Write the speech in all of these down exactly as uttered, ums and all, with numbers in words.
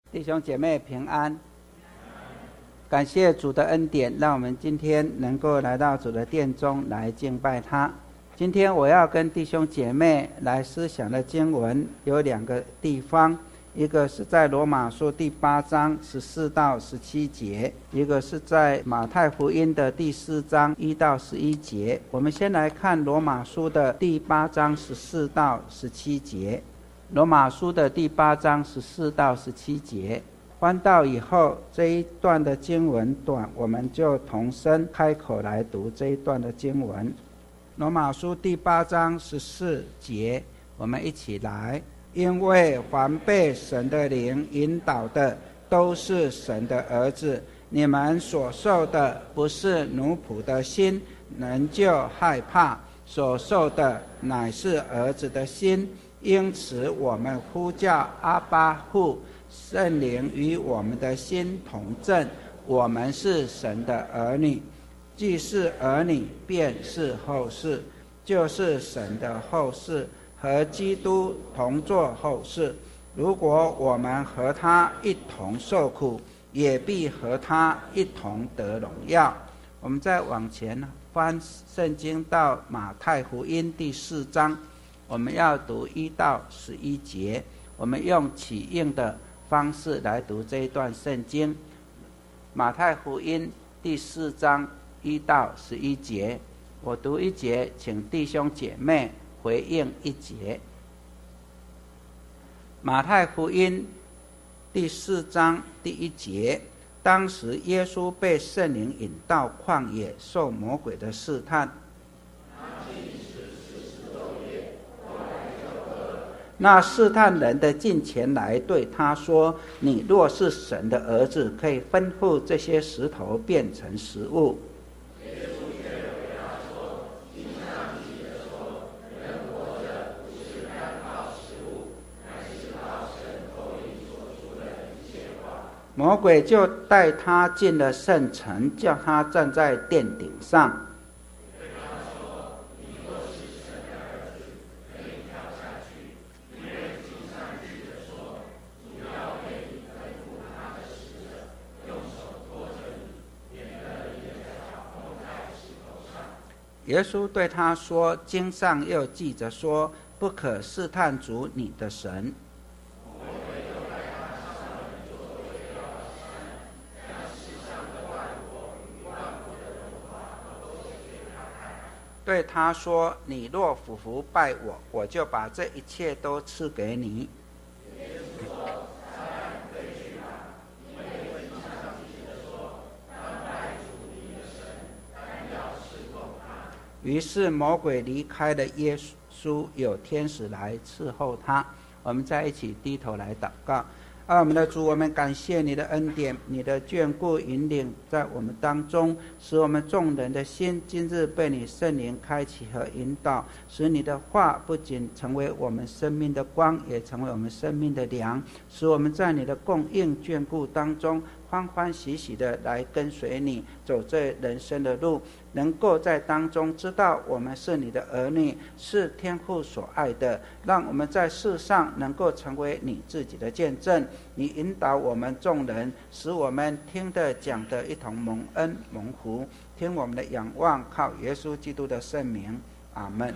弟兄姐妹平安，感谢主的恩典，让我们今天能够来到主的殿中来敬拜他。今天我要跟弟兄姐妹来思想的经文有两个地方，一个是在罗马书第八章十四到十七节，一个是在马太福音的第四章一到十一节。我们先来看罗马书的第八章十四到十七节。罗马书的第八章十四到十七节，翻到以后，这一段的经文短，我们就同声开口来读这一段的经文。罗马书第八章十四节，我们一起来。因为凡被神的灵引导的，都是神的儿子。你们所受的不是奴仆的心，仍旧害怕；所受的乃是儿子的心。因此我们呼叫阿爸父，圣灵与我们的心同证，我们是神的儿女。既是儿女，便是后世，就是神的后世，和基督同作后世。如果我们和他一同受苦，也必和他一同得荣耀。我们再往前翻圣经到马太福音第四章，我们要读一到十一节，我们用起应的方式来读这一段圣经。马太福音第四章一到十一节，我读一节，请弟兄姐妹回应一节。马太福音第四章第一节，当时耶稣被圣灵引到旷野，受魔鬼的试探。那试探人的近前来对他说，你若是神的儿子，可以吩咐这些石头变成食物。耶稣却回答说，经上记着说，人活着不是单靠食物，乃是靠神口里所出的一切话。魔鬼就带他进了圣城，叫他站在殿顶上。耶稣对他说，经上又记着说，不可试探主你的神。对他说，你若俯伏拜我，我就把这一切都赐给你。于是魔鬼离开了耶稣，有天使来伺候他。我们在一起低头来祷告。啊，我们的主，我们感谢你的恩典，你的眷顾引领在我们当中，使我们众人的心今日被你圣灵开启和引导，使你的话不仅成为我们生命的光，也成为我们生命的粮，使我们在你的供应眷顾当中欢欢喜喜的来跟随你，走这人生的路，能够在当中知道我们是你的儿女，是天父所爱的，让我们在世上能够成为你自己的见证。你引导我们众人，使我们听的讲的一同蒙恩蒙福，听我们的仰望，靠耶稣基督的圣名，阿们。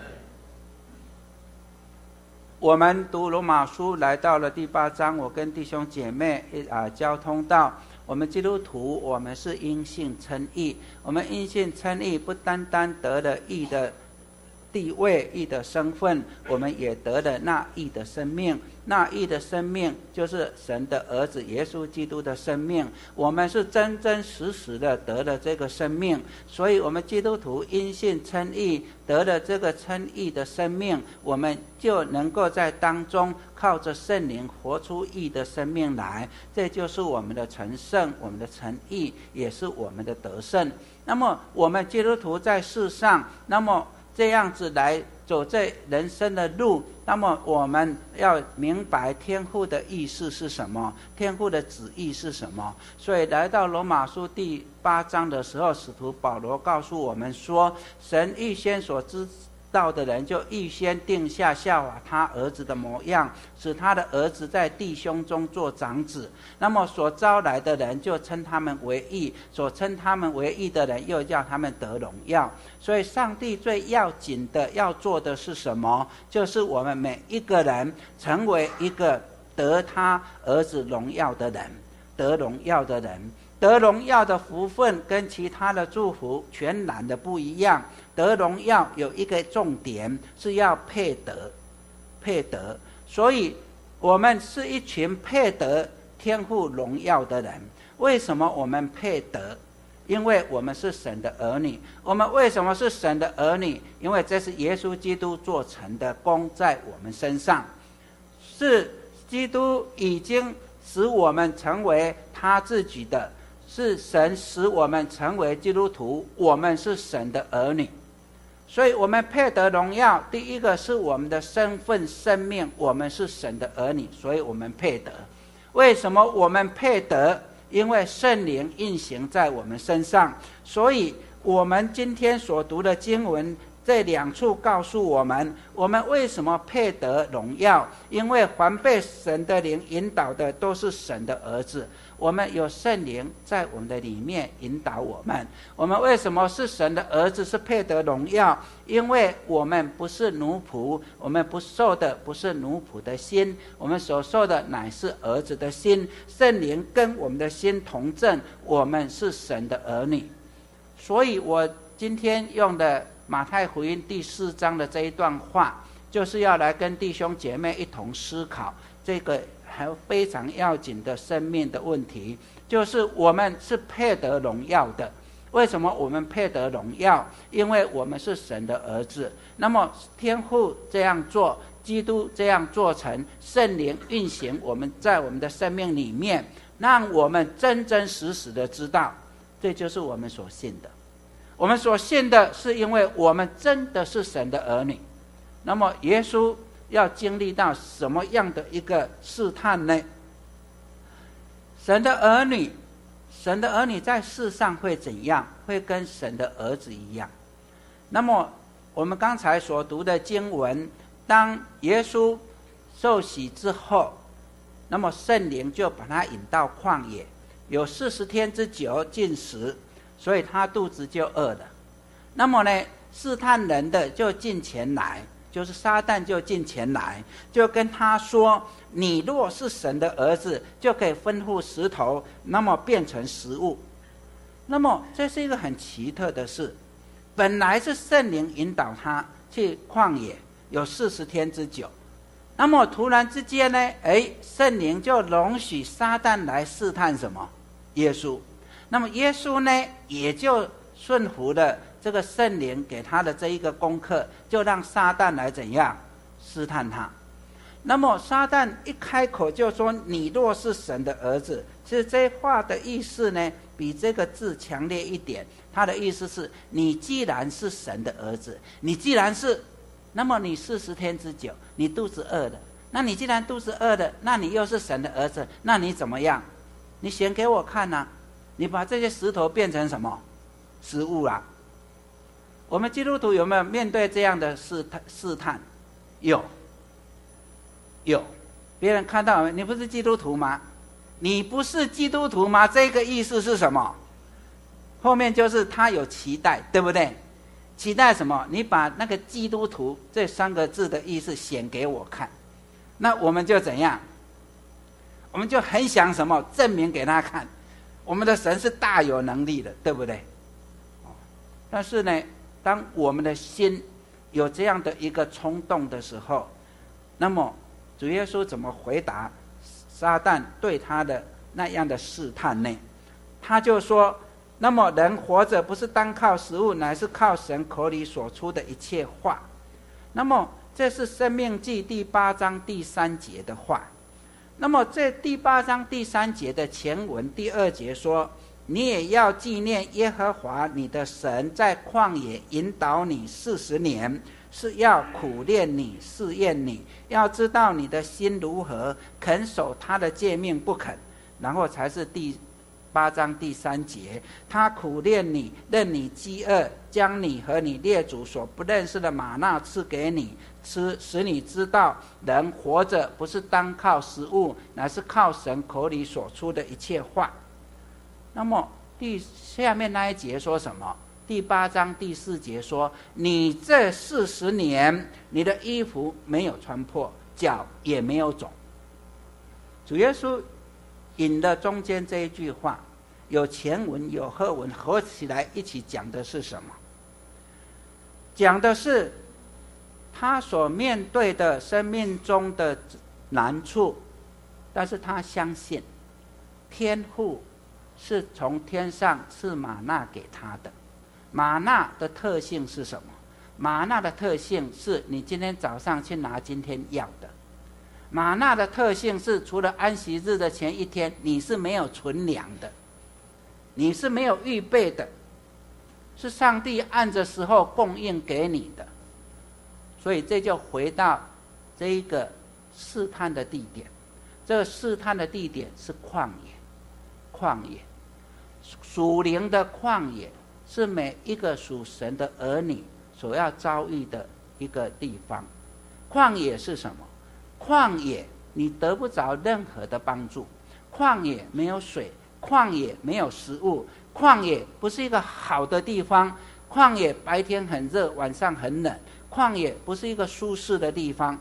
我们读罗马书来到了第八章，我跟弟兄姐妹啊交通到，我们基督徒，我们是因信称义。我们因信称义，不单单得了义的地位、义的身份，我们也得了那义的生命。那义的生命就是神的儿子耶稣基督的生命。我们是真真实实的得了这个生命，所以我们基督徒因信称义，得了这个称义的生命，我们就能够在当中靠着圣灵活出义的生命来。这就是我们的成圣，我们的成义，也是我们的得胜。那么我们基督徒在世上，那么这样子来走这人生的路，那么我们要明白天父的意思是什么，天父的旨意是什么。所以来到罗马书第八章的时候，使徒保罗告诉我们说，神预先所知道的人，就预先定下效法他儿子的模样，使他的儿子在弟兄中做长子。那么所招来的人，就称他们为义；所称他们为义的人，又叫他们得荣耀。所以上帝最要紧的要做的是什么？就是我们每一个人成为一个得他儿子荣耀的人，得荣耀的人。得荣耀的福分跟其他的祝福全然的不一样。得荣耀有一个重点，是要配得，配得。所以我们是一群配得天父荣耀的人。为什么我们配得？因为我们是神的儿女。我们为什么是神的儿女？因为这是耶稣基督做成的功在我们身上，是基督已经使我们成为他自己的，是神使我们成为基督徒，我们是神的儿女。所以我们配得荣耀，第一个是我们的身份生命，我们是神的儿女，所以我们配得。为什么我们配得？因为圣灵运行在我们身上。所以我们今天所读的经文这两处告诉我们，我们为什么配得荣耀？因为凡被神的灵引导的都是神的儿子。我们有圣灵在我们的里面引导我们。我们为什么是神的儿子，是配得荣耀？因为我们不是奴仆，我们不受的不是奴仆的心，我们所受的乃是儿子的心。圣灵跟我们的心同证，我们是神的儿女。所以我今天用的马太福音第四章的这一段话，就是要来跟弟兄姐妹一同思考这个还非常要紧的生命的问题，就是我们是配得荣耀的。为什么我们配得荣耀？因为我们是神的儿子。那么天父这样做，基督这样做成，圣灵运行我们在我们的生命里面，让我们真真实实的知道，这就是我们所信的。我们所信的是因为我们真的是神的儿女。那么耶稣要经历到什么样的一个试探呢？神的儿女，神的儿女在世上会怎样？会跟神的儿子一样。那么我们刚才所读的经文，当耶稣受洗之后，那么圣灵就把他引到旷野，有四十天之久禁食，所以他肚子就饿了。那么呢，试探人的就进前来，就是撒旦就进前来，就跟他说，你若是神的儿子，就可以吩咐石头，那么变成食物。那么这是一个很奇特的事，本来是圣灵引导他去旷野，有四十天之久。那么突然之间呢，哎，圣灵就容许撒旦来试探什么？耶稣。那么耶稣呢，也就顺服了这个圣灵给他的这一个功课，就让撒旦来怎样试探他。那么撒旦一开口就说，你若是神的儿子，其实这话的意思呢，比这个字强烈一点。他的意思是，你既然是神的儿子，你既然是，那么你四十天之久，你肚子饿了，那你既然肚子饿了，那你又是神的儿子，那你怎么样？你显给我看啊，你把这些石头变成什么？食物啊。我们基督徒有没有面对这样的试探？试探有，有。别人看到你不是基督徒吗？你不是基督徒吗？这个意思是什么？后面就是他有期待，对不对？期待什么？你把那个基督徒这三个字的意思显给我看，那我们就怎样？我们就很想什么？证明给他看，我们的神是大有能力的，对不对？但是呢，当我们的心有这样的一个冲动的时候，那么主耶稣怎么回答撒旦对他的那样的试探呢？他就说，那么人活着不是单靠食物，乃是靠神口里所出的一切话。那么这是申命记第八章第三节的话。那么这第八章第三节的前文第二节说，你也要纪念耶和华你的神在旷野引导你四十年，是要苦练你，试验你，要知道你的心如何，肯守他的诫命不肯。然后才是第八章第三节，他苦练你，任你饥饿，将你和你列祖所不认识的玛纳赐给你吃，使你知道人活着不是单靠食物，乃是靠神口里所出的一切话。那么第下面那一节说什么？第八章第四节说，你这四十年，你的衣服没有穿破，脚也没有肿。主耶稣引了中间这一句话，有前文有后文，合起来一起讲的是什么？讲的是他所面对的生命中的难处，但是他相信天父是从天上赐玛纳给他的。玛纳的特性是什么？玛纳的特性是你今天早上去拿今天要的。玛纳的特性是，除了安息日的前一天，你是没有存粮的，你是没有预备的，是上帝按着时候供应给你的。所以这就回到这一个试探的地点，这个试探的地点是旷野。旷野，属灵的旷野是每一个属神的儿女所要遭遇的一个地方。旷野是什么？旷野你得不着任何的帮助，旷野没有水，旷野没有食物，旷野不是一个好的地方，旷野白天很热，晚上很冷，旷野不是一个舒适的地方。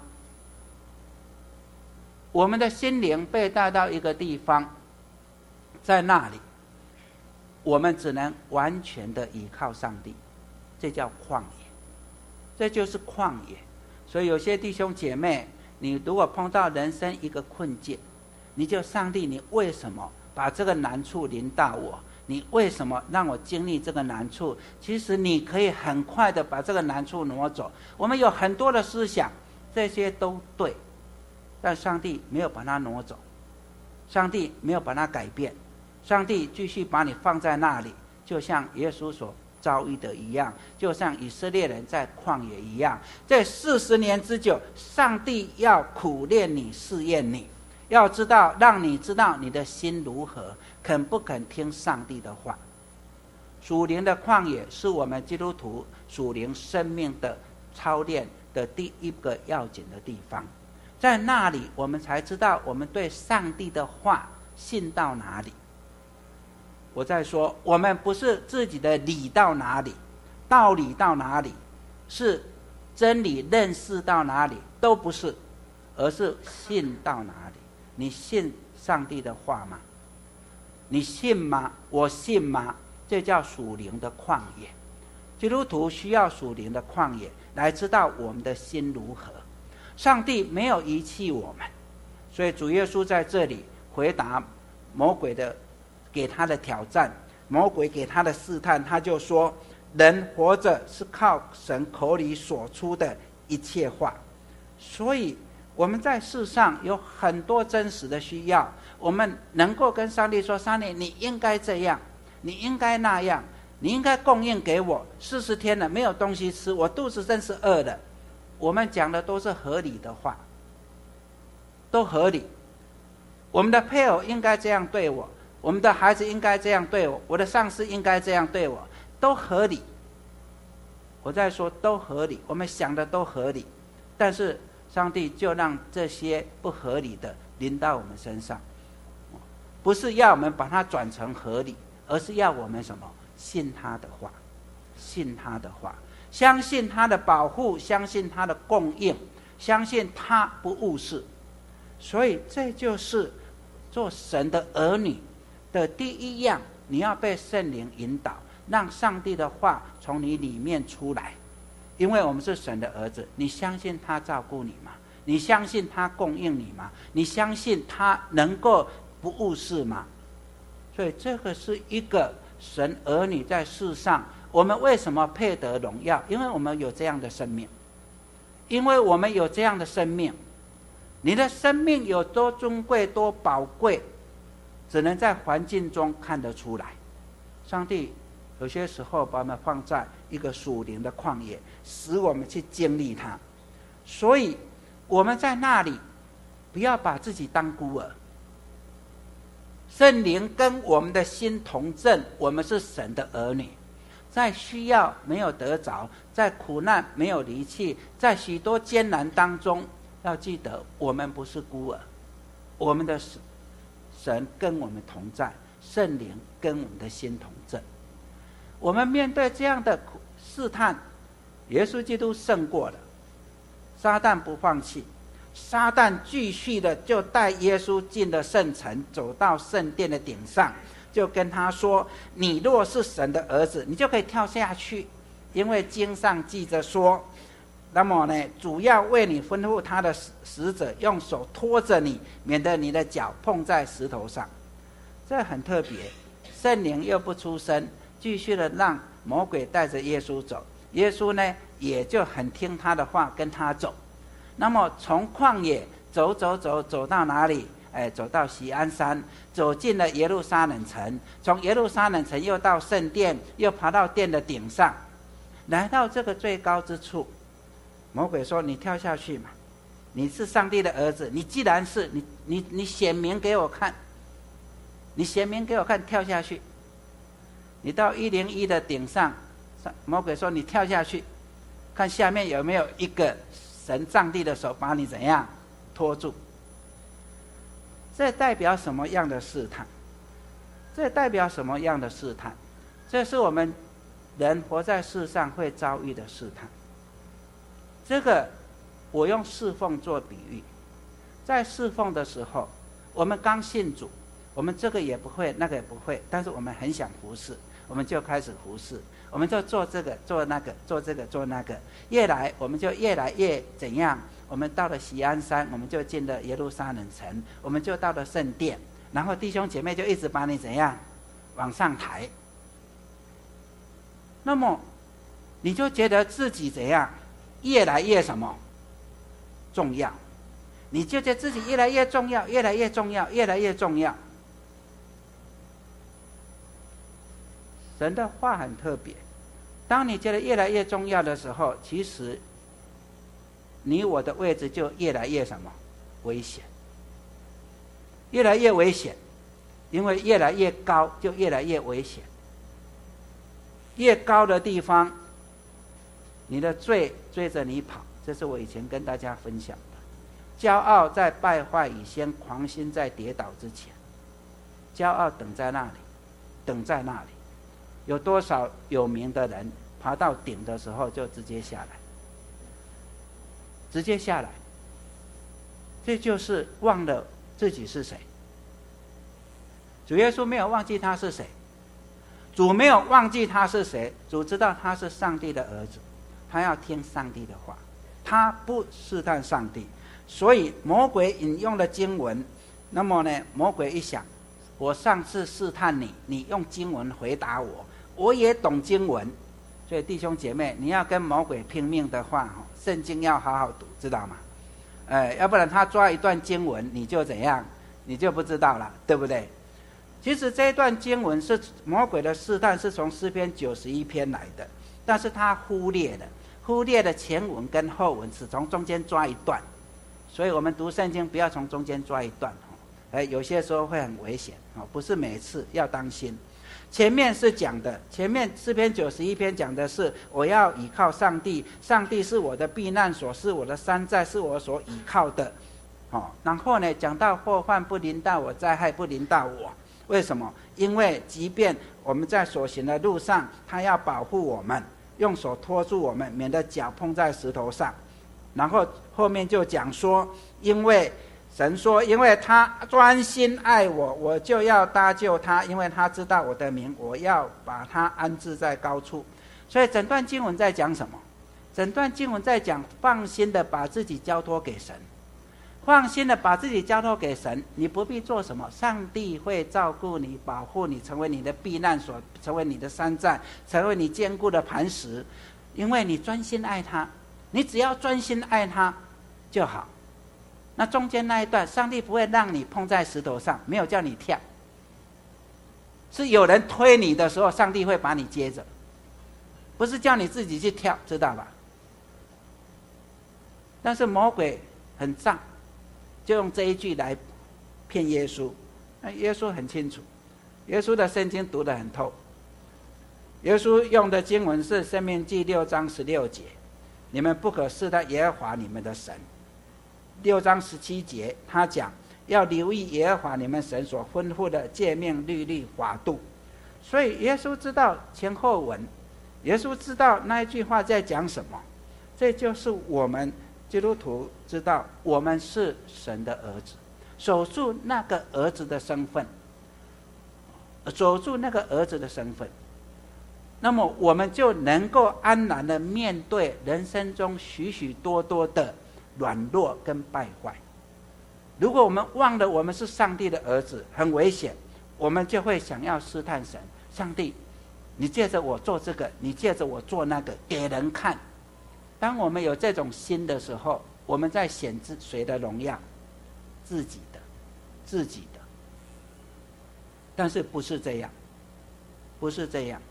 我们的心灵被带到一个地方，在那里我们只能完全的依靠上帝，这叫旷野，这就是旷野。所以有些弟兄姐妹，你如果碰到人生一个困境，你就上帝，你为什么把这个难处临到我？你为什么让我经历这个难处？其实你可以很快的把这个难处挪走。我们有很多的思想，这些都对，但上帝没有把它挪走，上帝没有把它改变，上帝继续把你放在那里，就像耶稣所遭遇的一样，就像以色列人在旷野一样。这四十年之久，上帝要苦练你，试验你，要知道，让你知道你的心如何，肯不肯听上帝的话。属灵的旷野是我们基督徒属灵生命的操练的第一个要紧的地方，在那里我们才知道我们对上帝的话信到哪里。我在说，我们不是自己的理到哪里，道理到哪里，是真理认识到哪里，都不是，而是信到哪里。你信上帝的话吗？你信吗？我信吗？这叫属灵的旷野。基督徒需要属灵的旷野来知道我们的心如何。上帝没有遗弃我们，所以主耶稣在这里回答魔鬼的给他的挑战，魔鬼给他的试探，他就说，人活着是靠神口里所出的一切话。所以我们在世上有很多真实的需要，我们能够跟上帝说，上帝你应该这样，你应该那样，你应该供应给我，四十天了没有东西吃，我肚子真是饿了。我们讲的都是合理的话，都合理。我们的配偶应该这样对我，我们的孩子应该这样对我，我的上司应该这样对我，都合理。我在说都合理，我们想的都合理，但是上帝就让这些不合理的临到我们身上，不是要我们把它转成合理，而是要我们什么？信他的话，信他的话，相信他的保护，相信他的供应，相信他不误事。所以这就是做神的儿女的第一样，你要被圣灵引导，让上帝的话从你里面出来。因为我们是神的儿子，你相信他照顾你吗？你相信他供应你吗？你相信他能够不误事吗？所以这个是一个神儿女在世上，我们为什么配得荣耀？因为我们有这样的生命，因为我们有这样的生命。你的生命有多尊贵多宝贵，只能在环境中看得出来。上帝有些时候把我们放在一个属灵的旷野，使我们去经历它。所以我们在那里不要把自己当孤儿， 圣灵跟我们的心同证，我们是神的儿女。在需要没有得着，在苦难没有离弃，在许多艰难当中，要记得我们不是孤儿，我们的神跟我们同在，圣灵跟我们的心同证。我们面对这样的试探，耶稣基督胜过了，撒旦不放弃，撒旦继续的就带耶稣进了圣城，走到圣殿的顶上，就跟他说，你若是神的儿子，你就可以跳下去，因为经上记着说，那么呢，主要为你吩咐他的使者用手托着你，免得你的脚碰在石头上。这很特别，圣灵又不出声，继续的让魔鬼带着耶稣走，耶稣呢也就很听他的话，跟他走。那么从旷野走走走走到哪里？哎，走到锡安山，走进了耶路撒冷城，从耶路撒冷城又到圣殿，又爬到殿的顶上，来到这个最高之处。魔鬼说，你跳下去嘛，你是上帝的儿子，你既然是，你你你显明给我看，你显明给我看，跳下去。你到一零一的顶上，魔鬼说，你跳下去，看下面有没有一个神上帝的手把你怎样拖住。这代表什么样的试探？这代表什么样的试探？这是我们人活在世上会遭遇的试探。这个我用侍奉做比喻，在侍奉的时候，我们刚信主，我们这个也不会，那个也不会，但是我们很想服侍，我们就开始服侍，我们就做这个做那个做这个做那个，越来我们就越来越怎样？我们到了锡安山，我们就进了耶路撒冷城，我们就到了圣殿，然后弟兄姐妹就一直把你怎样往上抬。那么你就觉得自己怎样越来越什么重要，你就觉得自己越来越重要，越来越重要，越来越重要。神的话很特别，当你觉得越来越重要的时候，其实你我的位置就越来越什么危险，越来越危险，因为越来越高就越来越危险。越高的地方，你的罪追着你跑，这是我以前跟大家分享的。骄傲在败坏以先，狂心在跌倒之前。骄傲等在那里，等在那里。有多少有名的人爬到顶的时候就直接下来，直接下来，这就是忘了自己是谁。主耶稣没有忘记他是谁，主没有忘记他是谁，主知道他是上帝的儿子，他要听上帝的话，他不试探上帝。所以魔鬼引用了经文，那么呢，魔鬼一想，我上次试探你，你用经文回答我，我也懂经文，所以弟兄姐妹，你要跟魔鬼拼命的话，圣经要好好读，知道吗？呃，要不然他抓一段经文，你就怎样，你就不知道了，对不对？其实这一段经文是魔鬼的试探，是从诗篇九十一篇来的，但是他忽略了，忽略了前文跟后文，只从中间抓一段。所以我们读圣经不要从中间抓一段，哎，有些时候会很危险，不是每次，要当心。前面是讲的，前面诗篇九十一篇讲的是我要倚靠上帝，上帝是我的避难所，是我的山寨，是我所倚靠的。哦，然后呢，讲到祸患不临到我，灾害不临到我，为什么？因为即便我们在所行的路上，他要保护我们，用手托住我们，免得脚碰在石头上。然后后面就讲说，因为神说，因为他专心爱我，我就要搭救他，因为他知道我的名，我要把他安置在高处。所以整段经文在讲什么？整段经文在讲放心的把自己交托给神，放心的把自己交托给神，你不必做什么，上帝会照顾你，保护你，成为你的避难所，成为你的山寨，成为你坚固的磐石，因为你专心爱他。你只要专心爱他就好。那中间那一段，上帝不会让你碰在石头上，没有叫你跳，是有人推你的时候，上帝会把你接着，不是叫你自己去跳，知道吧？但是魔鬼很脏，就用这一句来骗耶稣， 那耶稣很清楚，耶稣的圣经读得很透。耶稣用的经文是《申命记》六章十六节，你们不可试探耶和华你们的神。六章十七节，他讲要留意耶和华你们神所吩咐的诫命、律例、法度。所以耶稣知道前后文，耶稣知道那一句话在讲什么。这就是我们基督徒知道，我们是神的儿子，守住那个儿子的身份，守住那个儿子的身份，那么我们就能够安然的面对人生中许许多多的软弱跟败坏。如果我们忘了我们是上帝的儿子，很危险，我们就会想要试探神。上帝，你借着我做这个，你借着我做那个，给人看。当我们有这种心的时候，我们在显自谁的荣耀？自己的，自己的。但是不是这样，不是这样。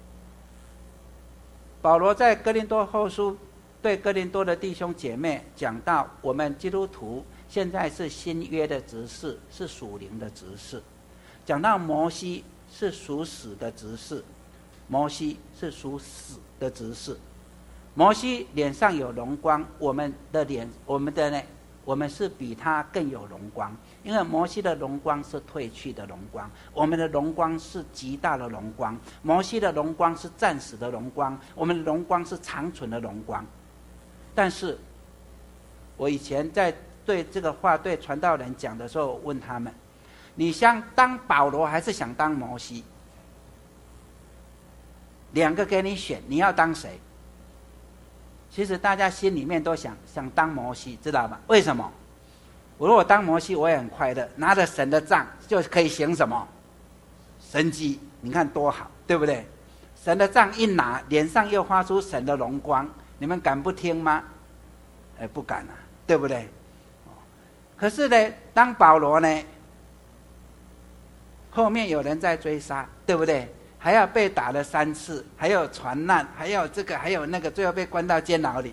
保罗在哥林多后书对哥林多的弟兄姐妹讲到，我们基督徒现在是新约的执事，是属灵的执事。讲到摩西是属死的执事，摩西是属死的执事。摩西脸上有荣光，我们的脸，我们的呢，我们是比他更有荣光，因为摩西的荣光是褪去的荣光，我们的荣光是极大的荣光。摩西的荣光是暂时的荣光，我们的荣光是长存的荣光。但是我以前在对这个话对传道人讲的时候，我问他们，你想当保罗还是想当摩西？两个给你选，你要当谁？其实大家心里面都想想当摩西，知道吗？为什么？我如果当摩西，我也很快乐，拿着神的杖就可以行什么神迹，你看多好，对不对？神的杖一拿，脸上又发出神的荣光，你们敢不听吗？哎，不敢啊，对不对？可是呢，当保罗呢，后面有人在追杀，对不对？还要被打了三次，还有传难，还有这个，还有那个，最后被关到监牢里。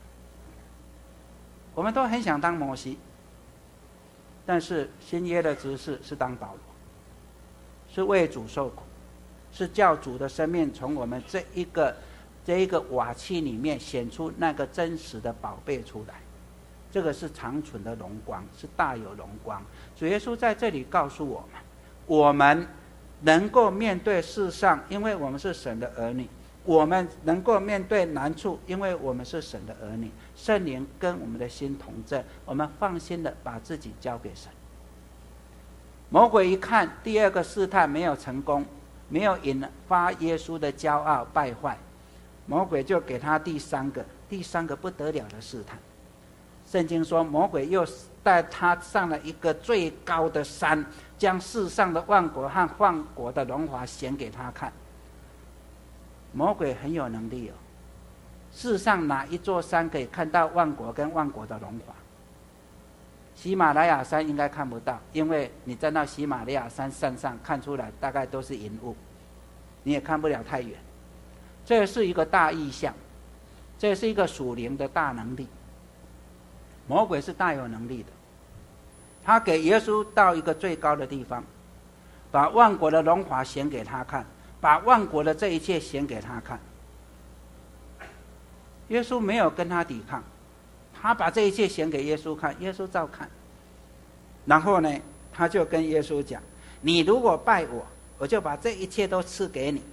我们都很想当摩西，但是新约的执事是当保罗，是为主受苦，是叫主的生命从我们这一个这一个瓦器里面显出那个真实的宝贝出来。这个是长存的荣光，是大有荣光。主耶稣在这里告诉我们，我们能够面对世上，因为我们是神的儿女；我们能够面对难处，因为我们是神的儿女。圣灵跟我们的心同在，我们放心的把自己交给神。魔鬼一看第二个试探没有成功，没有引发耶稣的骄傲败坏，魔鬼就给他第三个第三个不得了的试探。圣经说，魔鬼又带他上了一个最高的山，将世上的万国和万国的荣华显给他看。魔鬼很有能力哦，世上哪一座山可以看到万国跟万国的荣华？喜马拉雅山应该看不到，因为你站到喜马拉雅山山上看出来大概都是云雾，你也看不了太远。这是一个大意象，这是一个属灵的大能力。魔鬼是大有能力的，他给耶稣到一个最高的地方，把万国的荣华显给他看，把万国的这一切显给他看。耶稣没有跟他抵抗，他把这一切显给耶稣看，耶稣照看。然后呢，他就跟耶稣讲，你如果拜我，我就把这一切都赐给你。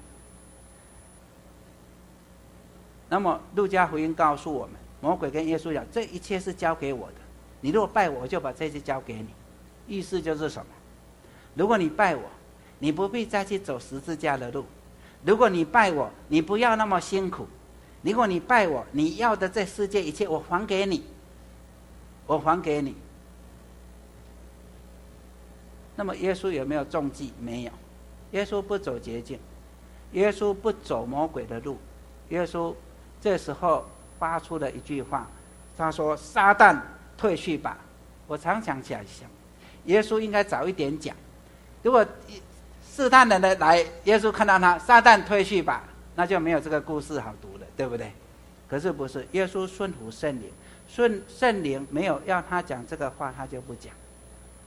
那么路加福音告诉我们，魔鬼跟耶稣讲，这一切是交给我的，你如果拜我，我就把这些交给你。意思就是什么？如果你拜我，你不必再去走十字架的路；如果你拜我，你不要那么辛苦；如果你拜我，你要的这世界一切我还给你，我还给你。那么耶稣有没有中计？没有。耶稣不走捷径，耶稣不走魔鬼的路。耶稣这时候发出了一句话，他说：“撒旦退去吧。”我常想起来想，耶稣应该早一点讲。如果试探人的来，耶稣看到他，撒旦退去吧，那就没有这个故事好读了，对不对？可是不是，耶稣顺服圣灵，顺圣灵没有要他讲这个话，他就不讲。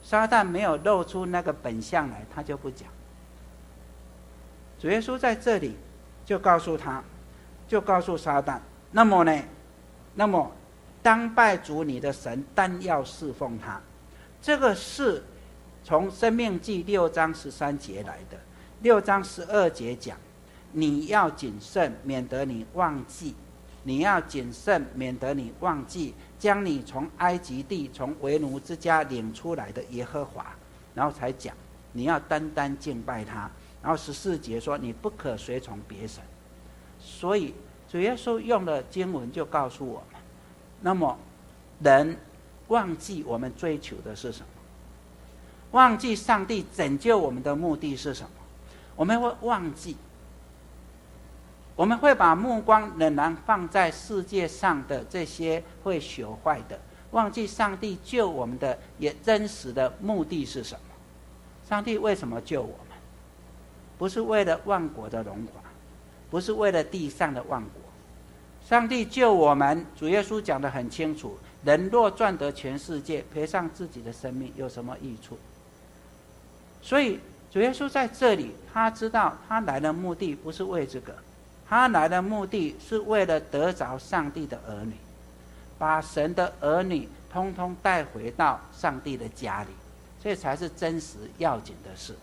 撒旦没有露出那个本相来，他就不讲。主耶稣在这里就告诉他，就告诉撒旦，那么呢，那么当拜主你的神，但要侍奉他。这个是从申命记六章十三节来的。六章十二节讲，你要谨慎，免得你忘记；你要谨慎，免得你忘记将你从埃及地、从为奴之家领出来的耶和华。然后才讲，你要单单敬拜他。然后十四节说，你不可随从别神。所以主耶稣用的经文就告诉我们，那么人忘记我们追求的是什么，忘记上帝拯救我们的目的是什么，我们会忘记，我们会把目光仍然放在世界上的这些会朽坏的，忘记上帝救我们的也真实的目的是什么。上帝为什么救我们？不是为了万国的荣华，不是为了地上的万国。上帝救我们，主耶稣讲得很清楚，人若赚得全世界，赔上自己的生命，有什么益处？所以主耶稣在这里，他知道他来的目的不是为这个，他来的目的是为了得着上帝的儿女，把神的儿女通通带回到上帝的家里，这才是真实要紧的事。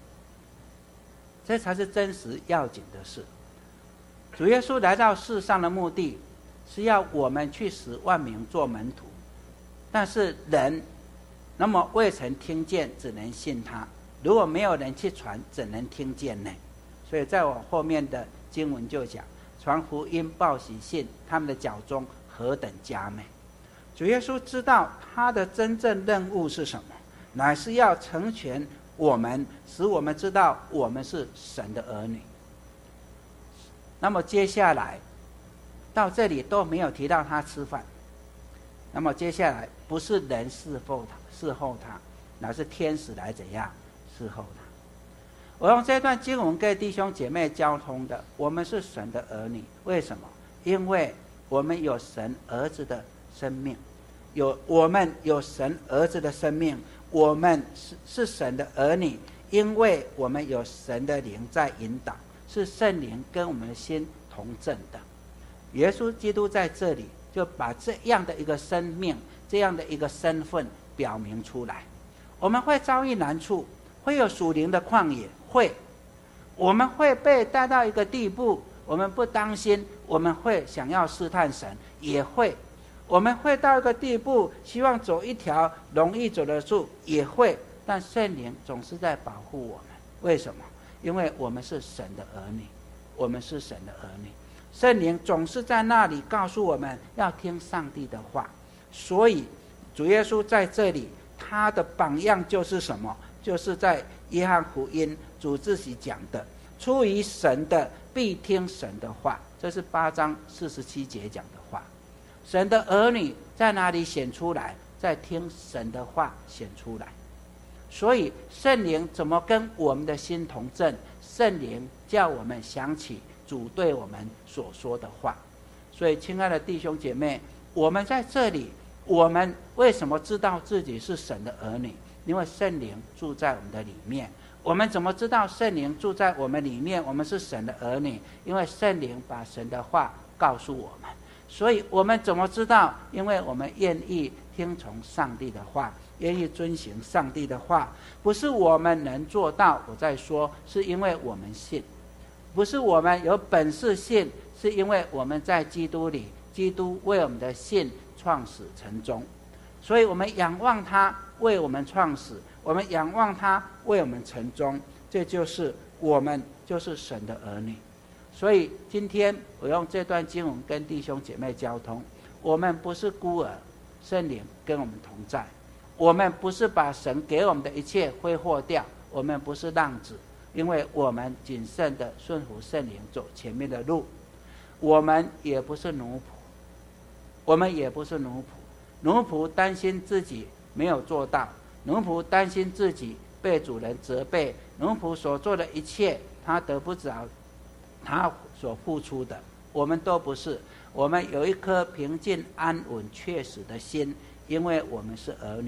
这才是真实要紧的事。主耶稣来到世上的目的是要我们去使万民做门徒，但是人那么未曾听见，只能信他。如果没有人去传，怎能听见呢？所以在我后面的经文就讲，传福音报喜信，他们的脚中何等佳美。主耶稣知道他的真正任务是什么，乃是要成全我们，使我们知道我们是神的儿女。那么接下来到这里都没有提到他吃饭，那么接下来不是人侍候他，侍候他，乃是天使来怎样侍候他。我用这段经文给弟兄姐妹交通的，我们是神的儿女，为什么？因为我们有神儿子的生命，有我们有神儿子的生命，我们是是神的儿女，因为我们有神的灵在引导，是圣灵跟我们的心同正的。耶稣基督在这里就把这样的一个生命，这样的一个身份表明出来。我们会遭遇难处，会有属灵的旷野，会我们会被带到一个地步，我们不当心，我们会想要试探神，也会我们会到一个地步，希望走一条容易走的路，也会。但圣灵总是在保护我们，为什么？因为我们是神的儿女，我们是神的儿女，圣灵总是在那里告诉我们要听上帝的话。所以主耶稣在这里，他的榜样就是什么？就是在约翰福音主自己讲的，出于神的必听神的话，这是八章四十七节讲的话。神的儿女在哪里显出来？在听神的话显出来。所以圣灵怎么跟我们的心同正？圣灵叫我们想起主对我们所说的话。所以亲爱的弟兄姐妹，我们在这里，我们为什么知道自己是神的儿女？因为圣灵住在我们的里面。我们怎么知道圣灵住在我们里面，我们是神的儿女？因为圣灵把神的话告诉我们。所以我们怎么知道？因为我们愿意听从上帝的话，愿意遵行上帝的话。不是我们能做到，我在说，是因为我们信。不是我们有本事信，是因为我们在基督里，基督为我们的信创始成终。所以我们仰望他为我们创始，我们仰望他为我们成终，这就是我们就是神的儿女。所以今天我用这段经文跟弟兄姐妹交通，我们不是孤儿，圣灵跟我们同在。我们不是把神给我们的一切挥霍掉，我们不是浪子，因为我们谨慎的顺服圣灵走前面的路。我们也不是奴仆，我们也不是奴仆。奴仆担心自己没有做到，奴仆担心自己被主人责备，奴仆所做的一切他得不着他所付出的。我们都不是，我们有一颗平静安稳确实的心，因为我们是儿女，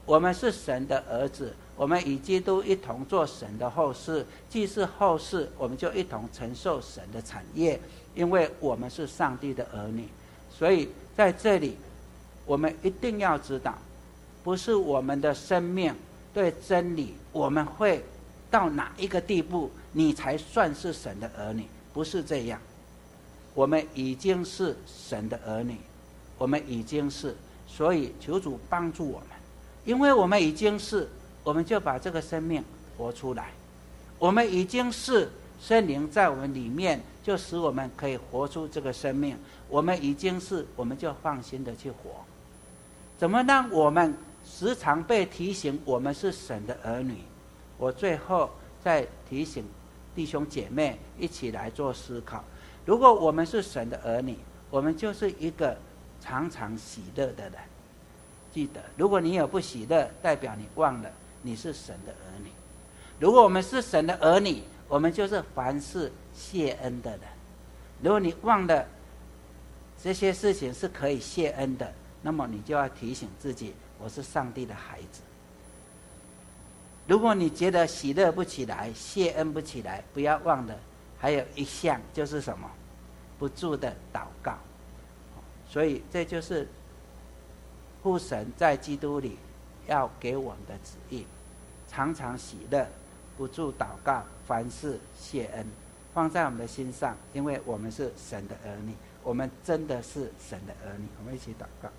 我们是神的儿子，我们与基督一同做神的后嗣，既是后嗣，我们就一同承受神的产业，因为我们是上帝的儿女。所以在这里我们一定要知道，不是我们的生命对真理我们会到哪一个地步你才算是神的儿女，不是这样。我们已经是神的儿女，我们已经是，所以求主帮助我们，因为我们已经是，我们就把这个生命活出来。我们已经是，圣灵在我们里面，就使我们可以活出这个生命。我们已经是，我们就放心的去活。怎么让我们时常被提醒我们是神的儿女？我最后再提醒弟兄姐妹一起来做思考。如果我们是神的儿女，我们就是一个常常喜乐的人。记得，如果你有不喜乐，代表你忘了你是神的儿女。如果我们是神的儿女，我们就是凡事谢恩的人。如果你忘了这些事情是可以谢恩的，那么你就要提醒自己，我是上帝的孩子。如果你觉得喜乐不起来，谢恩不起来，不要忘了还有一项，就是什么？不住的祷告。所以这就是父神在基督里要给我们的旨意，常常喜乐，不住祷告，凡事谢恩，放在我们的心上，因为我们是神的儿女，我们真的是神的儿女。我们一起祷告。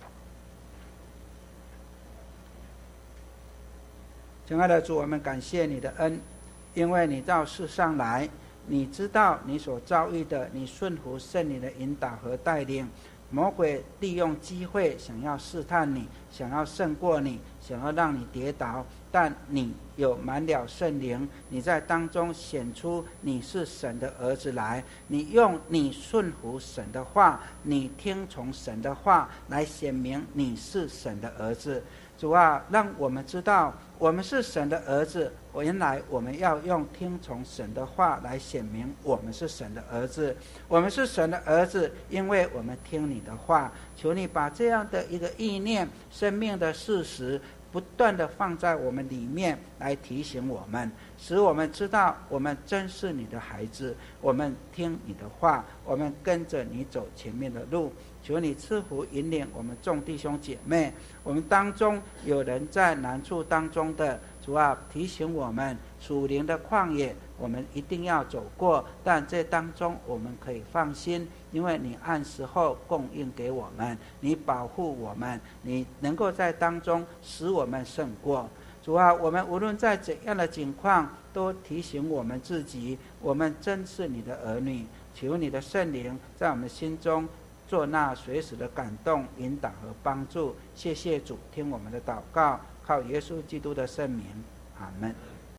亲爱的主，我们感谢你的恩，因为你到世上来，你知道你所遭遇的，你顺服圣灵的引导和带领。魔鬼利用机会想要试探你，想要胜过你，想要让你跌倒，但你有满了圣灵，你在当中显出你是神的儿子来。你用你顺服神的话，你听从神的话来显明你是神的儿子。主啊，让我们知道我们是神的儿子，原来我们要用听从神的话来显明我们是神的儿子。我们是神的儿子，因为我们听你的话。求你把这样的一个意念、生命的事实不断的放在我们里面，来提醒我们，使我们知道我们真是你的孩子，我们听你的话，我们跟着你走前面的路。求你赐福引领我们众弟兄姐妹，我们当中有人在难处当中的，主啊，提醒我们属灵的旷野我们一定要走过，但这当中我们可以放心，因为你按时候供应给我们，你保护我们，你能够在当中使我们胜过。主啊，我们无论在怎样的境况，都提醒我们自己，我们真是你的儿女。求你的圣灵在我们心中做那随时的感动、引导和帮助。谢谢主，听我们的祷告，靠耶稣基督的圣名，阿们。